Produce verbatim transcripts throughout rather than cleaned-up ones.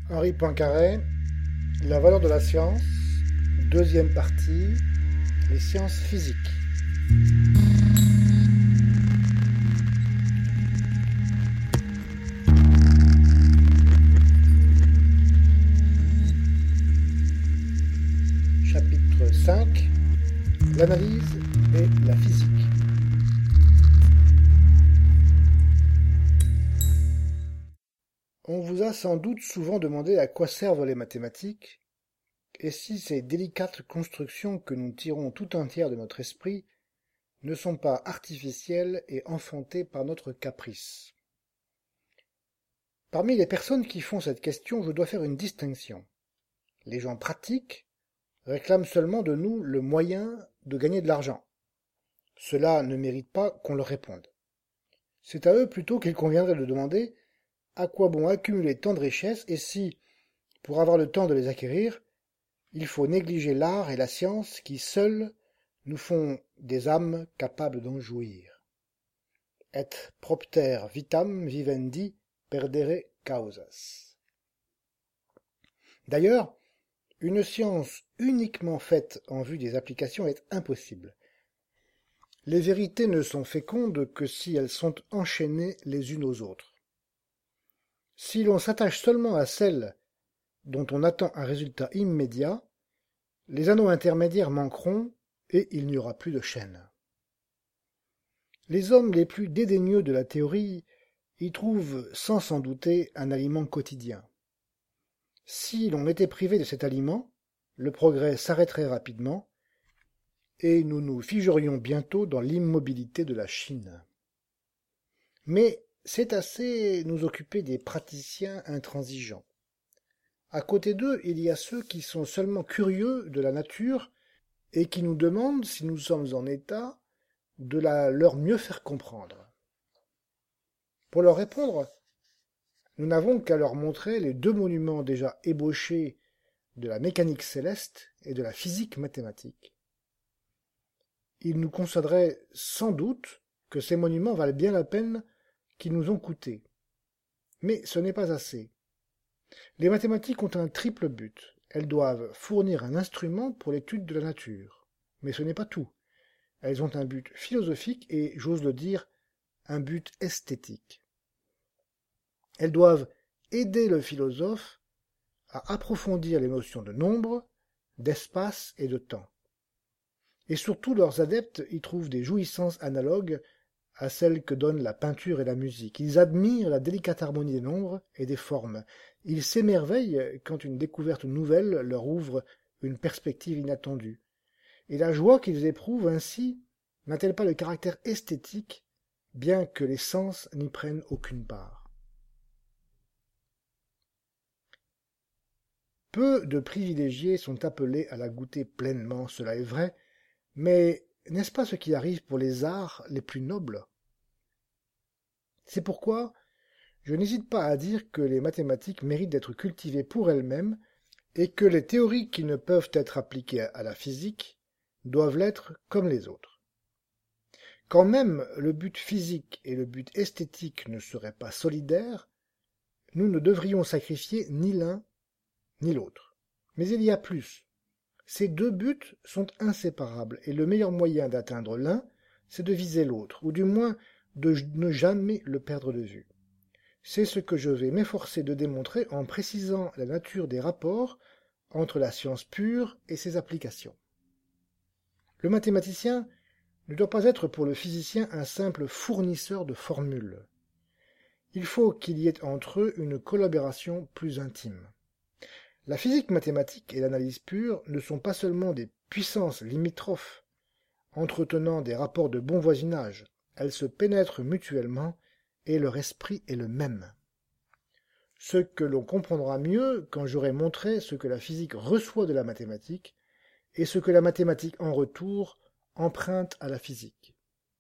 Henri Poincaré, La valeur de la science, deuxième partie, les sciences physiques. Chapitre cinq, l'analyse et la physique. On vous a sans doute souvent demandé à quoi servent les mathématiques, et si ces délicates constructions que nous tirons tout entières de notre esprit ne sont pas artificielles et enfantées par notre caprice. Parmi les personnes qui font cette question, je dois faire une distinction. Les gens pratiques réclament seulement de nous le moyen de gagner de l'argent. Cela ne mérite pas qu'on leur réponde. C'est à eux plutôt qu'il conviendrait de demander à quoi bon accumuler tant de richesses et si, pour avoir le temps de les acquérir, il faut négliger l'art et la science qui, seuls, nous font des âmes capables d'en jouir. Et propter vitam vivendi perdere causas. D'ailleurs, une science uniquement faite en vue des applications est impossible. Les vérités ne sont fécondes que si elles sont enchaînées les unes aux autres. Si l'on s'attache seulement à celles dont on attend un résultat immédiat, les anneaux intermédiaires manqueront et il n'y aura plus de chaîne. Les hommes les plus dédaigneux de la théorie y trouvent sans s'en douter un aliment quotidien. Si l'on était privé de cet aliment, le progrès s'arrêterait rapidement et nous nous figerions bientôt dans l'immobilité de la Chine. Mais c'est assez nous occuper des praticiens intransigeants. À côté d'eux, il y a ceux qui sont seulement curieux de la nature et qui nous demandent si nous sommes en état de la leur mieux faire comprendre. Pour leur répondre, nous n'avons qu'à leur montrer les deux monuments déjà ébauchés de la mécanique céleste et de la physique mathématique. Ils nous concéderaient sans doute que ces monuments valent bien la peine qu'ils nous ont coûté. Mais ce n'est pas assez. Les mathématiques ont un triple but. Elles doivent fournir un instrument pour l'étude de la nature. Mais ce n'est pas tout. Elles ont un but philosophique et, j'ose le dire, un but esthétique. Elles doivent aider le philosophe à approfondir les notions de nombre, d'espace et de temps. Et surtout, leurs adeptes y trouvent des jouissances analogues à celles que donnent la peinture et la musique. Ils admirent la délicate harmonie des nombres et des formes. Ils s'émerveillent quand une découverte nouvelle leur ouvre une perspective inattendue. Et la joie qu'ils éprouvent ainsi n'a-t-elle pas le caractère esthétique, bien que les sens n'y prennent aucune part? Peu de privilégiés sont appelés à la goûter pleinement, cela est vrai, mais n'est-ce pas ce qui arrive pour les arts les plus nobles? C'est pourquoi je n'hésite pas à dire que les mathématiques méritent d'être cultivées pour elles-mêmes et que les théories qui ne peuvent être appliquées à la physique doivent l'être comme les autres. Quand même le but physique et le but esthétique ne seraient pas solidaires, nous ne devrions sacrifier ni l'un ni l'autre. Mais il y a plus. Ces deux buts sont inséparables et le meilleur moyen d'atteindre l'un, c'est de viser l'autre, ou du moins de ne jamais le perdre de vue. C'est ce que je vais m'efforcer de démontrer en précisant la nature des rapports entre la science pure et ses applications. Le mathématicien ne doit pas être pour le physicien un simple fournisseur de formules. Il faut qu'il y ait entre eux une collaboration plus intime. La physique mathématique et l'analyse pure ne sont pas seulement des puissances limitrophes, entretenant des rapports de bon voisinage, elles se pénètrent mutuellement et leur esprit est le même. Ce que l'on comprendra mieux quand j'aurai montré ce que la physique reçoit de la mathématique et ce que la mathématique en retour emprunte à la physique.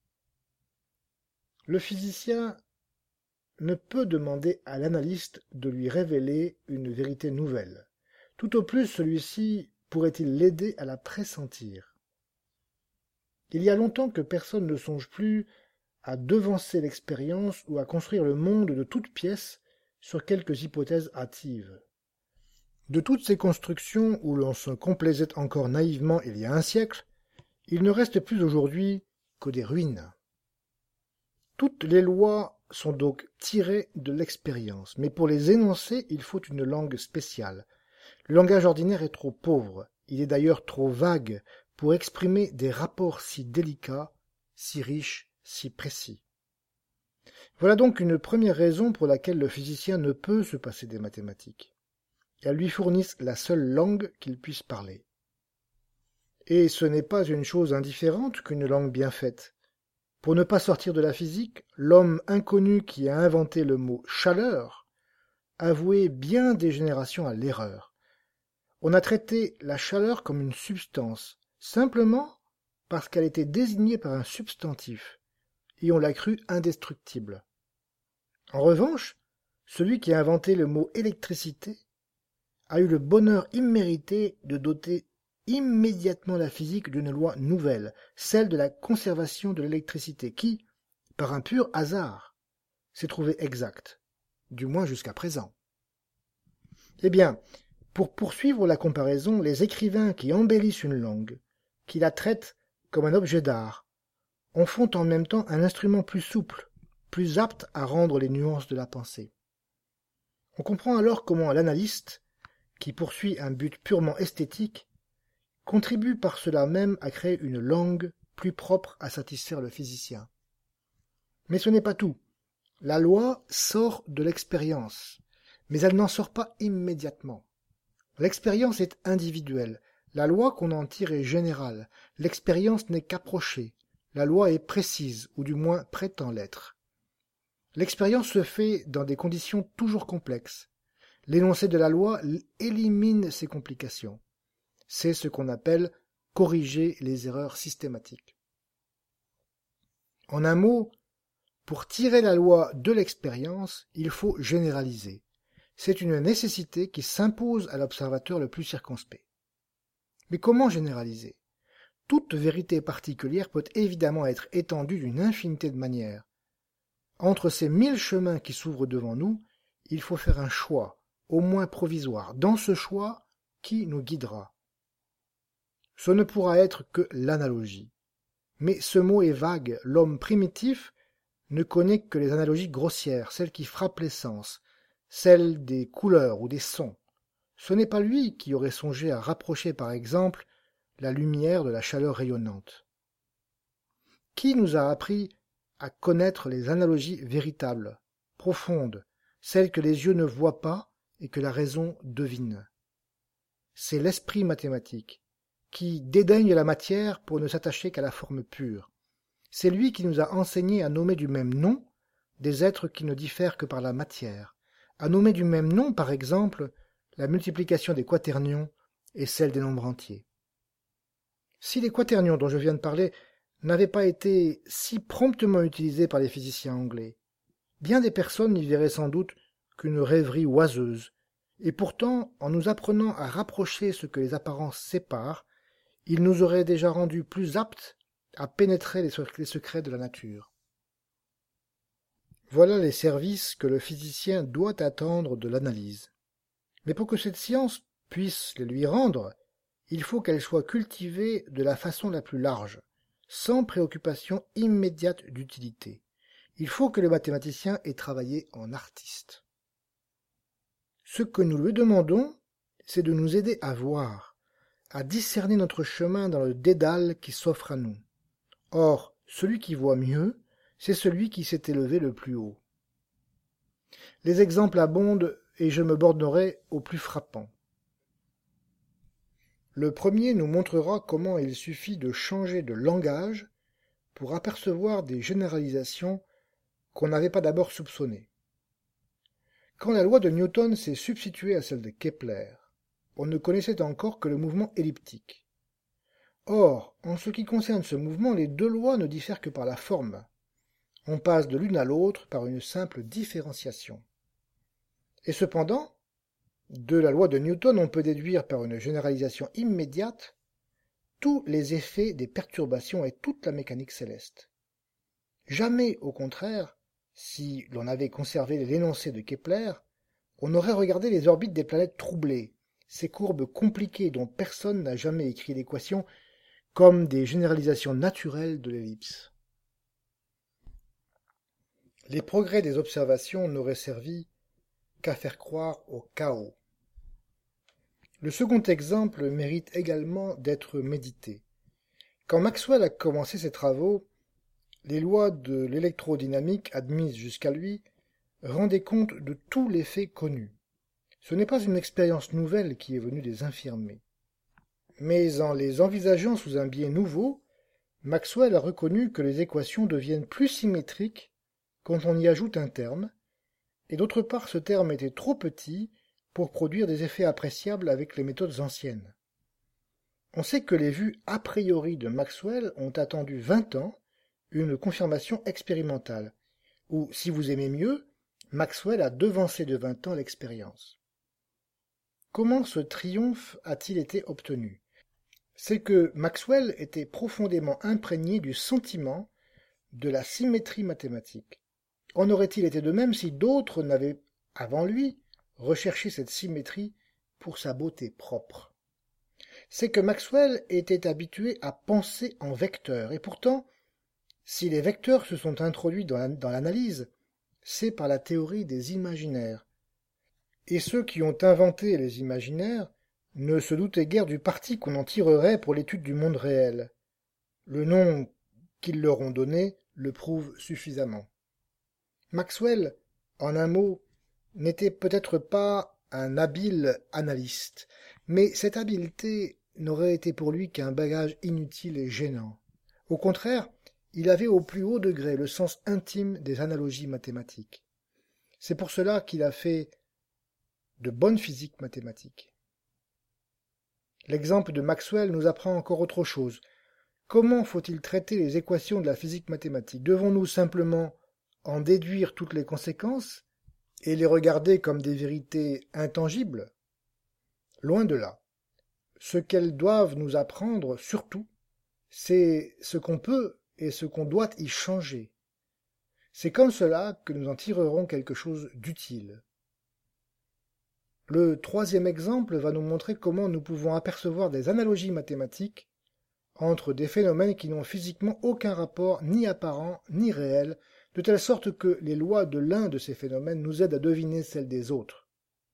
Le physicien ne peut demander à l'analyste de lui révéler une vérité nouvelle. Tout au plus celui-ci pourrait-il l'aider à la pressentir. Il y a longtemps que personne ne songe plus à devancer l'expérience ou à construire le monde de toutes pièces sur quelques hypothèses hâtives. De toutes ces constructions où l'on se complaisait encore naïvement il y a un siècle, il ne reste plus aujourd'hui que des ruines. Toutes les lois sont donc tirées de l'expérience, mais pour les énoncer, il faut une langue spéciale. Le langage ordinaire est trop pauvre, il est d'ailleurs trop vague pour exprimer des rapports si délicats, si riches, si précis. Voilà donc une première raison pour laquelle le physicien ne peut se passer des mathématiques. Elles lui fournissent la seule langue qu'il puisse parler. Et ce n'est pas une chose indifférente qu'une langue bien faite. Pour ne pas sortir de la physique, l'homme inconnu qui a inventé le mot chaleur a voué bien des générations à l'erreur. On a traité la chaleur comme une substance, simplement parce qu'elle était désignée par un substantif, et on l'a cru indestructible. En revanche, celui qui a inventé le mot électricité a eu le bonheur immérité de doter immédiatement la physique d'une loi nouvelle, celle de la conservation de l'électricité, qui, par un pur hasard, s'est trouvée exacte, du moins jusqu'à présent. Eh bien, pour poursuivre la comparaison, les écrivains qui embellissent une langue, qui la traitent comme un objet d'art, en font en même temps un instrument plus souple, plus apte à rendre les nuances de la pensée. On comprend alors comment l'analyste, qui poursuit un but purement esthétique, contribue par cela même à créer une langue plus propre à satisfaire le physicien. Mais ce n'est pas tout. La loi sort de l'expérience, mais elle n'en sort pas immédiatement. L'expérience est individuelle, la loi qu'on en tire est générale, l'expérience n'est qu'approchée, la loi est précise, ou du moins prétend l'être. L'expérience se fait dans des conditions toujours complexes. L'énoncé de la loi élimine ces complications. C'est ce qu'on appelle corriger les erreurs systématiques. En un mot, pour tirer la loi de l'expérience, il faut généraliser. C'est une nécessité qui s'impose à l'observateur le plus circonspect. Mais comment généraliser? Toute vérité particulière peut évidemment être étendue d'une infinité de manières. Entre ces mille chemins qui s'ouvrent devant nous, il faut faire un choix, au moins provisoire. Dans ce choix, qui nous guidera? Ce ne pourra être que l'analogie. Mais ce mot est vague, l'homme primitif ne connaît que les analogies grossières, celles qui frappent les sens, celles des couleurs ou des sons. Ce n'est pas lui qui aurait songé à rapprocher par exemple la lumière de la chaleur rayonnante. Qui nous a appris à connaître les analogies véritables, profondes, celles que les yeux ne voient pas et que la raison devine? C'est l'esprit mathématique, qui dédaigne la matière pour ne s'attacher qu'à la forme pure. C'est lui qui nous a enseigné à nommer du même nom des êtres qui ne diffèrent que par la matière, à nommer du même nom, par exemple, la multiplication des quaternions et celle des nombres entiers. Si les quaternions dont je viens de parler n'avaient pas été si promptement utilisés par les physiciens anglais, bien des personnes n'y verraient sans doute qu'une rêverie oiseuse, et pourtant, en nous apprenant à rapprocher ce que les apparences séparent, ils nous auraient déjà rendus plus aptes à pénétrer les secrets de la nature. Voilà les services que le physicien doit attendre de l'analyse. Mais pour que cette science puisse les lui rendre, il faut qu'elle soit cultivée de la façon la plus large, sans préoccupation immédiate d'utilité. Il faut que le mathématicien ait travaillé en artiste. Ce que nous lui demandons, c'est de nous aider à voir, à discerner notre chemin dans le dédale qui s'offre à nous. Or, celui qui voit mieux, c'est celui qui s'est élevé le plus haut. Les exemples abondent et je me bornerai aux plus frappants. Le premier nous montrera comment il suffit de changer de langage pour apercevoir des généralisations qu'on n'avait pas d'abord soupçonnées. Quand la loi de Newton s'est substituée à celle de Kepler, on ne connaissait encore que le mouvement elliptique. Or, en ce qui concerne ce mouvement, les deux lois ne diffèrent que par la forme. On passe de l'une à l'autre par une simple différenciation. Et cependant, de la loi de Newton, on peut déduire par une généralisation immédiate tous les effets des perturbations et toute la mécanique céleste. Jamais, au contraire, si l'on avait conservé l'énoncé de Kepler, on aurait regardé les orbites des planètes troublées, ces courbes compliquées dont personne n'a jamais écrit l'équation, comme des généralisations naturelles de l'ellipse. Les progrès des observations n'auraient servi qu'à faire croire au chaos. Le second exemple mérite également d'être médité. Quand Maxwell a commencé ses travaux, les lois de l'électrodynamique admises jusqu'à lui rendaient compte de tous les faits connus. Ce n'est pas une expérience nouvelle qui est venue les infirmer. Mais en les envisageant sous un biais nouveau, Maxwell a reconnu que les équations deviennent plus symétriques quand on y ajoute un terme, et d'autre part ce terme était trop petit pour produire des effets appréciables avec les méthodes anciennes. On sait que les vues a priori de Maxwell ont attendu vingt ans une confirmation expérimentale, ou, si vous aimez mieux, Maxwell a devancé de vingt ans l'expérience. Comment ce triomphe a-t-il été obtenu? C'est que Maxwell était profondément imprégné du sentiment de la symétrie mathématique. En aurait-il été de même si d'autres n'avaient, avant lui, recherché cette symétrie pour sa beauté propre? C'est que Maxwell était habitué à penser en vecteurs, et pourtant, si les vecteurs se sont introduits dans l'analyse, c'est par la théorie des imaginaires. Et ceux qui ont inventé les imaginaires ne se doutaient guère du parti qu'on en tirerait pour l'étude du monde réel. Le nom qu'ils leur ont donné le prouve suffisamment. Maxwell, en un mot, n'était peut-être pas un habile analyste, mais cette habileté n'aurait été pour lui qu'un bagage inutile et gênant. Au contraire, il avait au plus haut degré le sens intime des analogies mathématiques. C'est pour cela qu'il a fait de bonne physique mathématique. L'exemple de Maxwell nous apprend encore autre chose. Comment faut-il traiter les équations de la physique mathématique? Devons-nous simplement en déduire toutes les conséquences et les regarder comme des vérités intangibles? Loin de là. Ce qu'elles doivent nous apprendre, surtout, c'est ce qu'on peut et ce qu'on doit y changer. C'est comme cela que nous en tirerons quelque chose d'utile. Le troisième exemple va nous montrer comment nous pouvons apercevoir des analogies mathématiques entre des phénomènes qui n'ont physiquement aucun rapport ni apparent ni réel, de telle sorte que les lois de l'un de ces phénomènes nous aident à deviner celles des autres.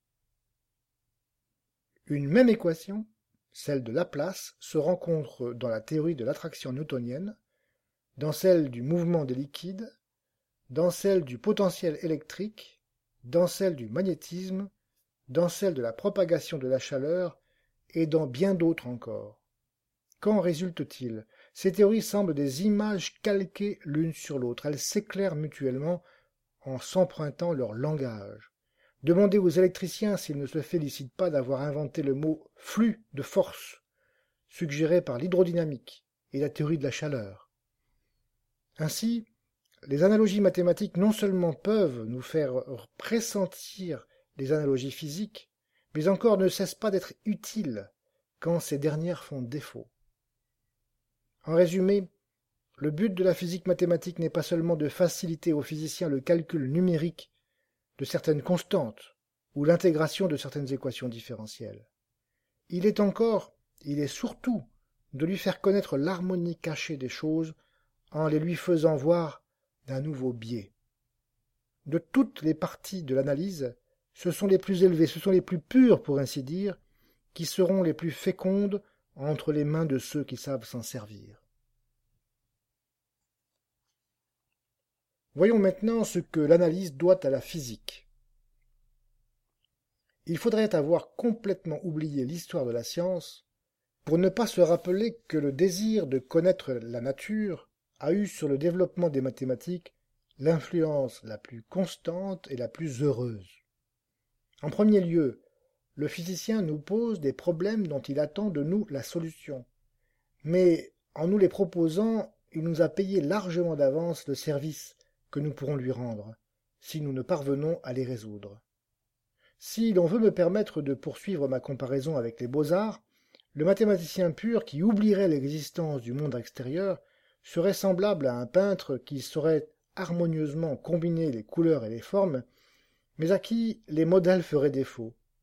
Une même équation, celle de Laplace, se rencontre dans la théorie de l'attraction newtonienne, dans celle du mouvement des liquides, dans celle du potentiel électrique, dans celle du magnétisme, dans celle de la propagation de la chaleur et dans bien d'autres encore. Qu'en résulte-t-il? Ces théories semblent des images calquées l'une sur l'autre. Elles s'éclairent mutuellement en s'empruntant leur langage. Demandez aux électriciens s'ils ne se félicitent pas d'avoir inventé le mot « flux de force » suggéré par l'hydrodynamique et la théorie de la chaleur. Ainsi, les analogies mathématiques non seulement peuvent nous faire pressentir les analogies physiques, mais encore ne cessent pas d'être utiles quand ces dernières font défaut. En résumé, le but de la physique mathématique n'est pas seulement de faciliter aux physiciens le calcul numérique de certaines constantes ou l'intégration de certaines équations différentielles. Il est encore, il est surtout, de lui faire connaître l'harmonie cachée des choses en les lui faisant voir d'un nouveau biais. De toutes les parties de l'analyse, ce sont les plus élevées, ce sont les plus pures, pour ainsi dire, qui seront les plus fécondes entre les mains de ceux qui savent s'en servir. Voyons maintenant ce que l'analyse doit à la physique. Il faudrait avoir complètement oublié l'histoire de la science pour ne pas se rappeler que le désir de connaître la nature a eu sur le développement des mathématiques l'influence la plus constante et la plus heureuse. En premier lieu, le physicien nous pose des problèmes dont il attend de nous la solution. Mais en nous les proposant, il nous a payé largement d'avance le service que nous pourrons lui rendre, si nous ne parvenons à les résoudre. Si l'on veut me permettre de poursuivre ma comparaison avec les beaux-arts, le mathématicien pur qui oublierait l'existence du monde extérieur serait semblable à un peintre qui saurait harmonieusement combiner les couleurs et les formes, mais à qui les modèles feraient défaut.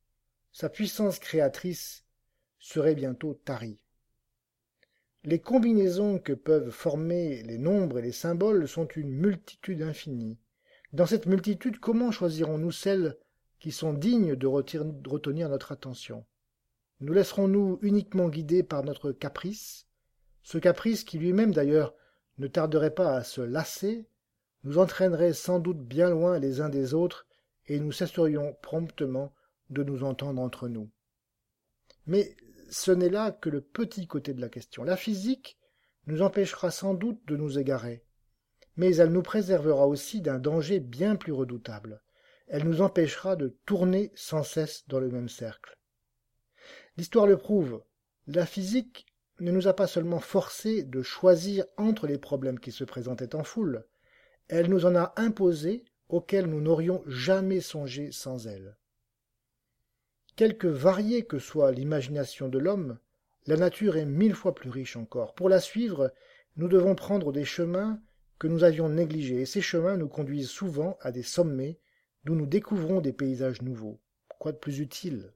sa puissance créatrice serait bientôt tarie. Les combinaisons que peuvent former les nombres et les symboles sont une multitude infinie. Dans cette multitude, comment choisirons-nous celles qui sont dignes de retenir notre attention? Nous laisserons-nous uniquement guider par notre caprice, ce caprice qui lui-même d'ailleurs ne tarderait pas à se lasser, nous entraînerait sans doute bien loin les uns des autres et nous cesserions promptement de nous entendre entre nous. Mais ce n'est là que le petit côté de la question. La physique nous empêchera sans doute de nous égarer, mais elle nous préservera aussi d'un danger bien plus redoutable. Elle nous empêchera de tourner sans cesse dans le même cercle. L'histoire le prouve, la physique ne nous a pas seulement forcés de choisir entre les problèmes qui se présentaient en foule, elle nous en a imposés auxquels nous n'aurions jamais songé sans elle. Quelque variée que soit l'imagination de l'homme, la nature est mille fois plus riche encore. Pour la suivre, nous devons prendre des chemins que nous avions négligés, et ces chemins nous conduisent souvent à des sommets d'où nous découvrons des paysages nouveaux. Quoi de plus utile?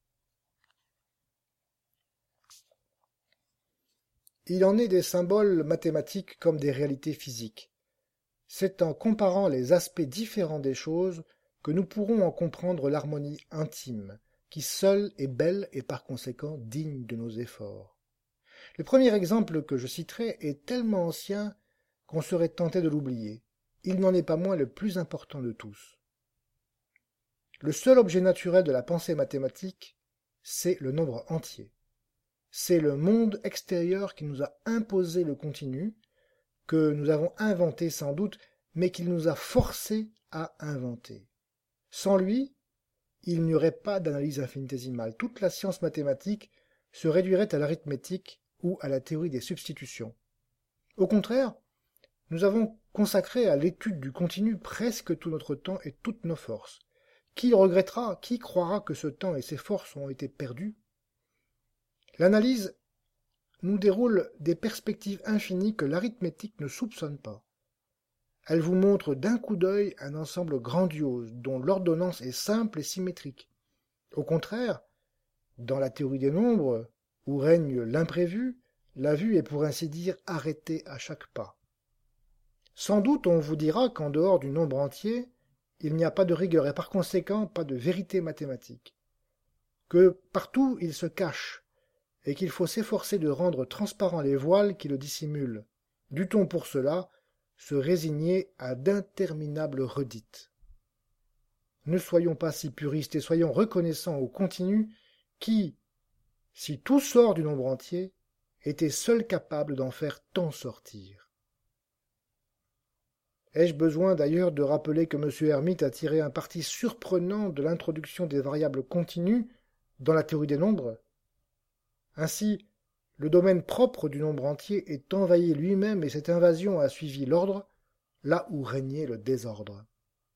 Il en est des symboles mathématiques comme des réalités physiques. C'est en comparant les aspects différents des choses que nous pourrons en comprendre l'harmonie intime, qui seule est belle et par conséquent digne de nos efforts. Le premier exemple que je citerai est tellement ancien qu'on serait tenté de l'oublier. Il n'en est pas moins le plus important de tous. Le seul objet naturel de la pensée mathématique, c'est le nombre entier. C'est le monde extérieur qui nous a imposé le continu, que nous avons inventé sans doute, mais qu'il nous a forcés à inventer. Sans lui, il n'y aurait pas d'analyse infinitésimale. Toute la science mathématique se réduirait à l'arithmétique ou à la théorie des substitutions. Au contraire, nous avons consacré à l'étude du continu presque tout notre temps et toutes nos forces. Qui regrettera, qui croira que ce temps et ses forces ont été perdus? L'analyse nous déroule des perspectives infinies que l'arithmétique ne soupçonne pas. Elle vous montre d'un coup d'œil un ensemble grandiose dont l'ordonnance est simple et symétrique. Au contraire, dans la théorie des nombres, où règne l'imprévu, la vue est pour ainsi dire arrêtée à chaque pas. Sans doute on vous dira qu'en dehors du nombre entier, il n'y a pas de rigueur et par conséquent pas de vérité mathématique, que partout il se cache, et qu'il faut s'efforcer de rendre transparents les voiles qui le dissimulent. Dut-on pour cela se résigner à d'interminables redites? Ne soyons pas si puristes et soyons reconnaissants au continu qui, si tout sort du nombre entier, était seul capable d'en faire tant sortir. Ai-je besoin d'ailleurs de rappeler que M. Hermite a tiré un parti surprenant de l'introduction des variables continues dans la théorie des nombres? Ainsi, le domaine propre du nombre entier est envahi lui-même et cette invasion a suivi l'ordre, là où régnait le désordre.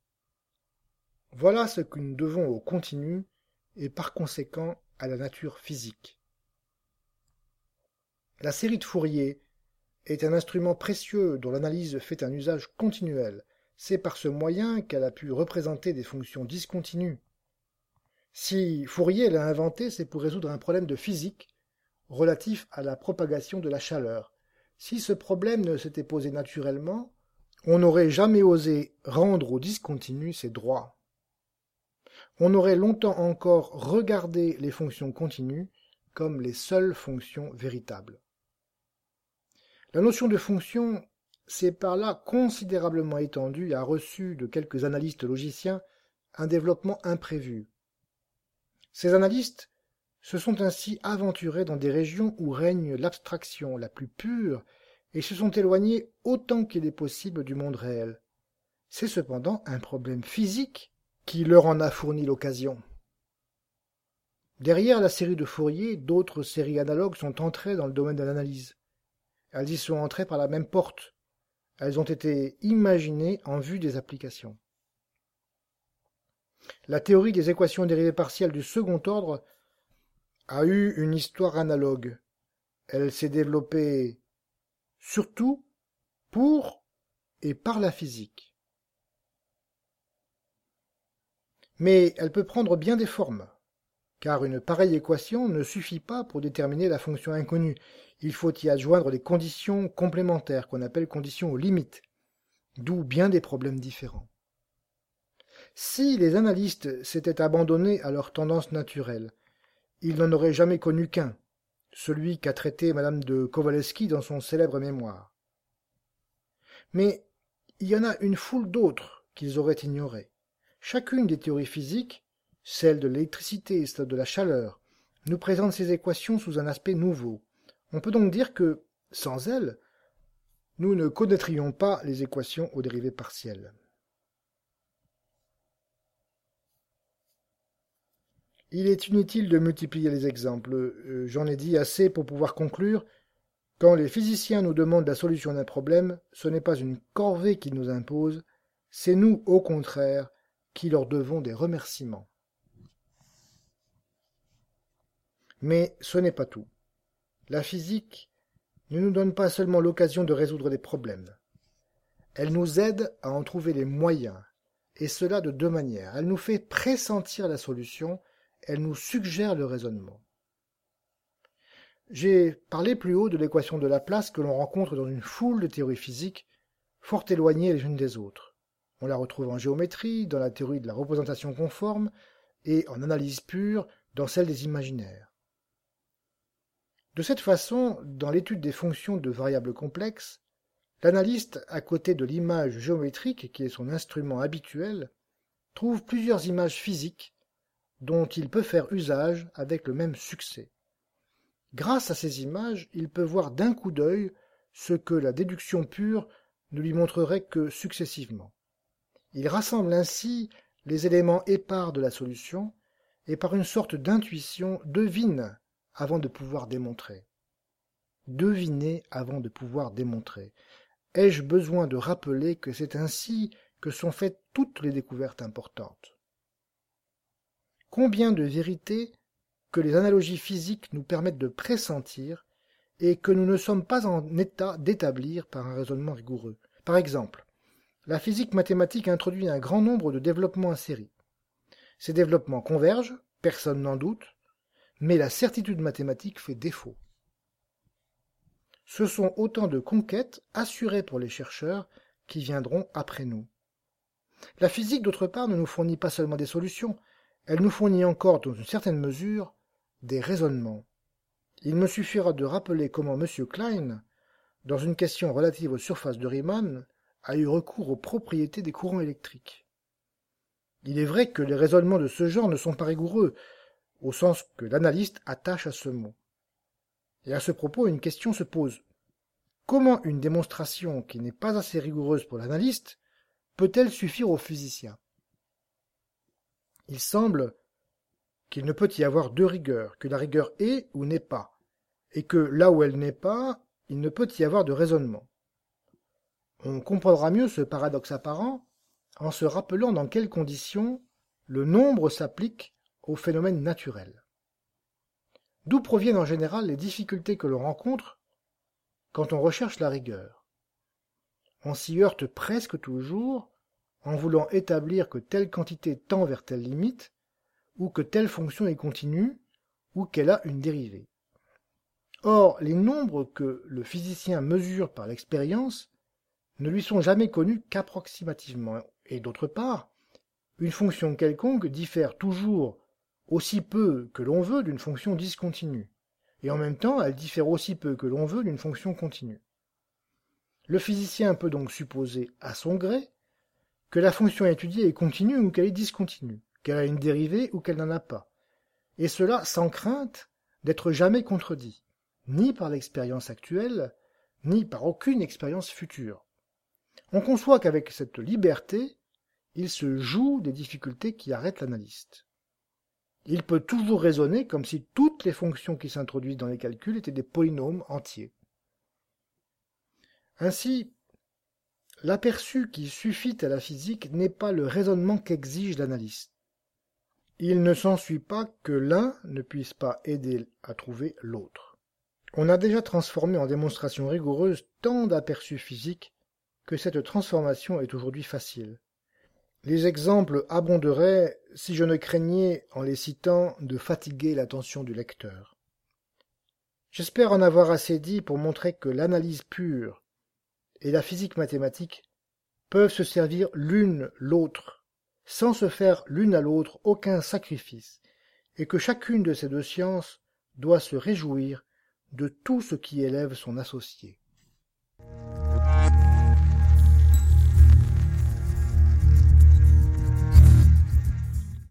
Voilà ce que nous devons au continu et par conséquent à la nature physique. La série de Fourier est un instrument précieux dont l'analyse fait un usage continuel. C'est par ce moyen qu'elle a pu représenter des fonctions discontinues. Si Fourier l'a inventé, c'est pour résoudre un problème de physique relatif à la propagation de la chaleur. Si ce problème ne s'était posé naturellement, on n'aurait jamais osé rendre au discontinu ses droits. On aurait longtemps encore regardé les fonctions continues comme les seules fonctions véritables. La notion de fonction s'est par là considérablement étendue et a reçu de quelques analystes logiciens un développement imprévu. Ces analystes se sont ainsi aventurés dans des régions où règne l'abstraction la plus pure et se sont éloignés autant qu'il est possible du monde réel. C'est cependant un problème physique qui leur en a fourni l'occasion. Derrière la série de Fourier, d'autres séries analogues sont entrées dans le domaine de l'analyse. Elles y sont entrées par la même porte. Elles ont été imaginées en vue des applications. La théorie des équations dérivées partielles du second ordre a eu une histoire analogue. Elle s'est développée surtout pour et par la physique. Mais elle peut prendre bien des formes. car une pareille équation ne suffit pas pour déterminer la fonction inconnue. Il faut y adjoindre des conditions complémentaires qu'on appelle conditions aux limites, d'où bien des problèmes différents. Si les analystes s'étaient abandonnés à leur tendance naturelle, ils n'en auraient jamais connu qu'un, celui qu'a traité Madame de Kowalewski dans son célèbre mémoire. Mais il y en a une foule d'autres qu'ils auraient ignorées. Chacune des théories physiques, celle de l'électricité, celle de la chaleur, nous présente ces équations sous un aspect nouveau. On peut donc dire que, sans elles, nous ne connaîtrions pas les équations aux dérivées partielles. Il est inutile de multiplier les exemples. Euh, J'en ai dit assez pour pouvoir conclure. Quand les physiciens nous demandent la solution d'un problème, ce n'est pas une corvée qu'ils nous imposent, c'est nous, au contraire, qui leur devons des remerciements. Mais ce n'est pas tout. La physique ne nous donne pas seulement l'occasion de résoudre des problèmes. Elle nous aide à en trouver les moyens, et cela de deux manières. Elle nous fait pressentir la solution, elle nous suggère le raisonnement. J'ai parlé plus haut de l'équation de Laplace que l'on rencontre dans une foule de théories physiques, fort éloignées les unes des autres. On la retrouve en géométrie, dans la théorie de la représentation conforme, et en analyse pure, dans celle des imaginaires. De cette façon, dans l'étude des fonctions de variables complexes, l'analyste, à côté de l'image géométrique qui est son instrument habituel, trouve plusieurs images physiques dont il peut faire usage avec le même succès. Grâce à ces images, il peut voir d'un coup d'œil ce que la déduction pure ne lui montrerait que successivement. Il rassemble ainsi les éléments épars de la solution et par une sorte d'intuition devine avant de pouvoir démontrer. Deviner avant de pouvoir démontrer. Ai-je besoin de rappeler que c'est ainsi que sont faites toutes les découvertes importantes? Combien de vérités que les analogies physiques nous permettent de pressentir et que nous ne sommes pas en état d'établir par un raisonnement rigoureux. Par exemple, la physique mathématique introduit un grand nombre de développements en série. Ces développements convergent, personne n'en doute, mais la certitude mathématique fait défaut. Ce sont autant de conquêtes assurées pour les chercheurs qui viendront après nous. La physique, d'autre part, ne nous fournit pas seulement des solutions, elle nous fournit encore, dans une certaine mesure, des raisonnements. Il me suffira de rappeler comment M. Klein, dans une question relative aux surfaces de Riemann, a eu recours aux propriétés des courants électriques. Il est vrai que les raisonnements de ce genre ne sont pas rigoureux, au sens que l'analyste attache à ce mot. Et à ce propos, une question se pose. Comment une démonstration qui n'est pas assez rigoureuse pour l'analyste peut-elle suffire au physicien? Il semble qu'il ne peut y avoir deux rigueurs, que la rigueur est ou n'est pas, et que là où elle n'est pas, il ne peut y avoir de raisonnement. On comprendra mieux ce paradoxe apparent en se rappelant dans quelles conditions le nombre s'applique aux phénomènes naturels. D'où proviennent en général les difficultés que l'on rencontre quand on recherche la rigueur. On s'y heurte presque toujours en voulant établir que telle quantité tend vers telle limite, ou que telle fonction est continue, ou qu'elle a une dérivée. Or, les nombres que le physicien mesure par l'expérience ne lui sont jamais connus qu'approximativement, et d'autre part, une fonction quelconque diffère toujours aussi peu que l'on veut d'une fonction discontinue, et en même temps elle diffère aussi peu que l'on veut d'une fonction continue. Le physicien peut donc supposer, à son gré, que la fonction étudiée est continue ou qu'elle est discontinue, qu'elle a une dérivée ou qu'elle n'en a pas, et cela sans crainte d'être jamais contredit, ni par l'expérience actuelle, ni par aucune expérience future. On conçoit qu'avec cette liberté, il se joue des difficultés qui arrêtent l'analyste. Il peut toujours raisonner comme si toutes les fonctions qui s'introduisent dans les calculs étaient des polynômes entiers. Ainsi, l'aperçu qui suffit à la physique n'est pas le raisonnement qu'exige l'analyste. Il ne s'ensuit pas que l'un ne puisse pas aider à trouver l'autre. On a déjà transformé en démonstration rigoureuse tant d'aperçus physiques que cette transformation est aujourd'hui facile. Les exemples abonderaient si je ne craignais, en les citant, de fatiguer l'attention du lecteur. J'espère en avoir assez dit pour montrer que l'analyse pure et la physique mathématique peuvent se servir l'une l'autre, sans se faire l'une à l'autre aucun sacrifice, et que chacune de ces deux sciences doit se réjouir de tout ce qui élève son associé.